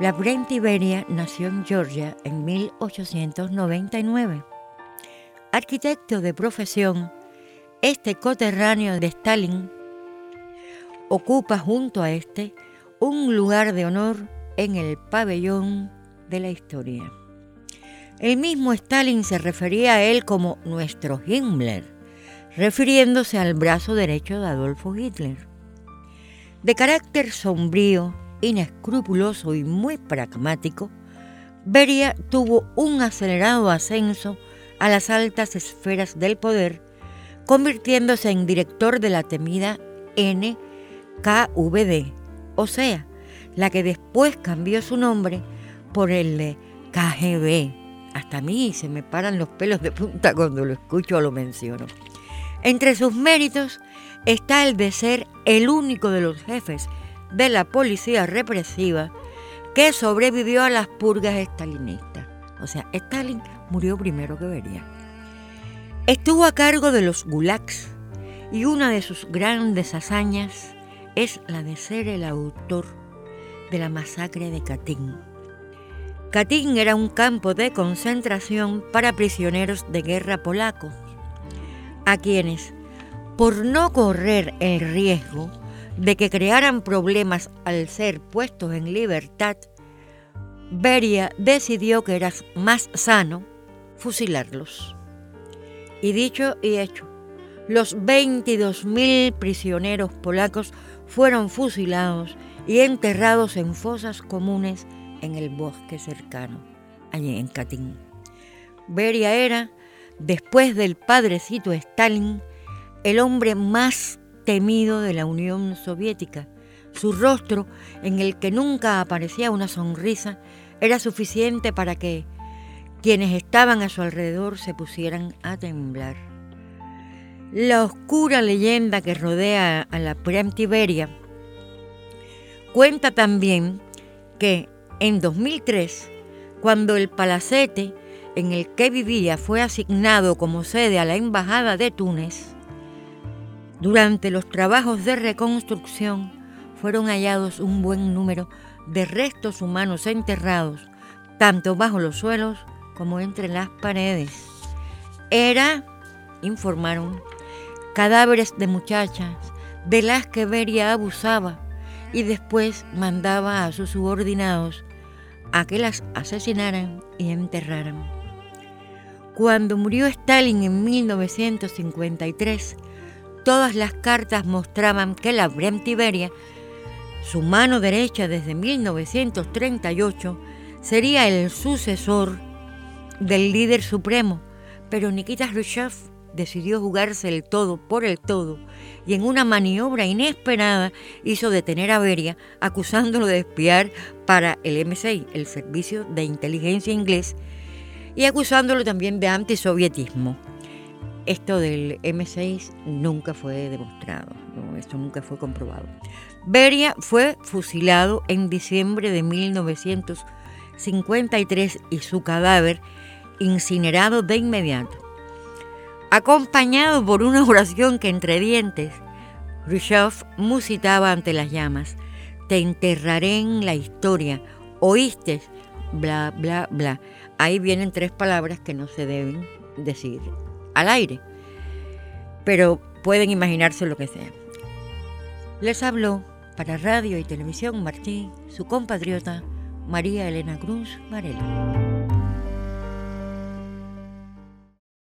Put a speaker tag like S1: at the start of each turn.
S1: Lavrenti Beria nació en Georgia en 1899. Arquitecto de profesión, este coterráneo de Stalin ocupa junto a este un lugar de honor en el pabellón de la historia. El mismo Stalin se refería a él como nuestro Himmler, refiriéndose al brazo derecho de Adolfo Hitler. De carácter sombrío, inescrupuloso y muy pragmático, Beria tuvo un acelerado ascenso a las altas esferas del poder, convirtiéndose en director de la temida NKVD, o sea, la que después cambió su nombre por el de KGB. Hasta a mí se me paran los pelos de punta cuando lo escucho o lo menciono. Entre sus méritos está el de ser el único de los jefes de la policía represiva que sobrevivió a las purgas estalinistas. O sea, Stalin murió primero que Beria. Estuvo a cargo de los gulags y una de sus grandes hazañas es la de ser el autor de la masacre de Katyn. Katyn era un campo de concentración para prisioneros de guerra polacos, a quienes, por no correr el riesgo de que crearan problemas al ser puestos en libertad, Beria decidió que era más sano fusilarlos. Y dicho y hecho, los 22.000 prisioneros polacos fueron fusilados y enterrados en fosas comunes en el bosque cercano, allí en Katyn. Beria era, después del padrecito Stalin, el hombre más temido de la Unión Soviética. Su rostro, en el que nunca aparecía una sonrisa, era suficiente para que quienes estaban a su alrededor se pusieran a temblar. La oscura leyenda que rodea a Lavrenti Beria cuenta también que en 2003, cuando el palacete en el que vivía fue asignado como sede a la Embajada de Túnez, durante los trabajos de reconstrucción fueron hallados un buen número de restos humanos enterrados, tanto bajo los suelos como entre las paredes. Informaron, cadáveres de muchachas de las que Beria abusaba y después mandaba a sus subordinados a que las asesinaran y enterraran. Cuando murió Stalin en 1953, todas las cartas mostraban que Lavrenti Beria, su mano derecha desde 1938, sería el sucesor del líder supremo, pero Nikita Khrushchev decidió jugarse el todo por el todo y en una maniobra inesperada hizo detener a Beria, acusándolo de espiar para el MI6, el Servicio de Inteligencia Inglés, y acusándolo también de antisovietismo. Esto del M6 nunca fue demostrado, no, esto nunca fue comprobado. Beria fue fusilado en diciembre de 1953 y su cadáver incinerado de inmediato. Acompañado por una oración que entre dientes, Khrushchev musitaba ante las llamas: te enterraré en la historia, ¿oíste? Bla, bla, bla. Ahí vienen 3 palabras que no se deben decir al aire, pero pueden imaginarse lo que sea. Les habló para Radio y Televisión Martí su compatriota María Elena Cruz Varela.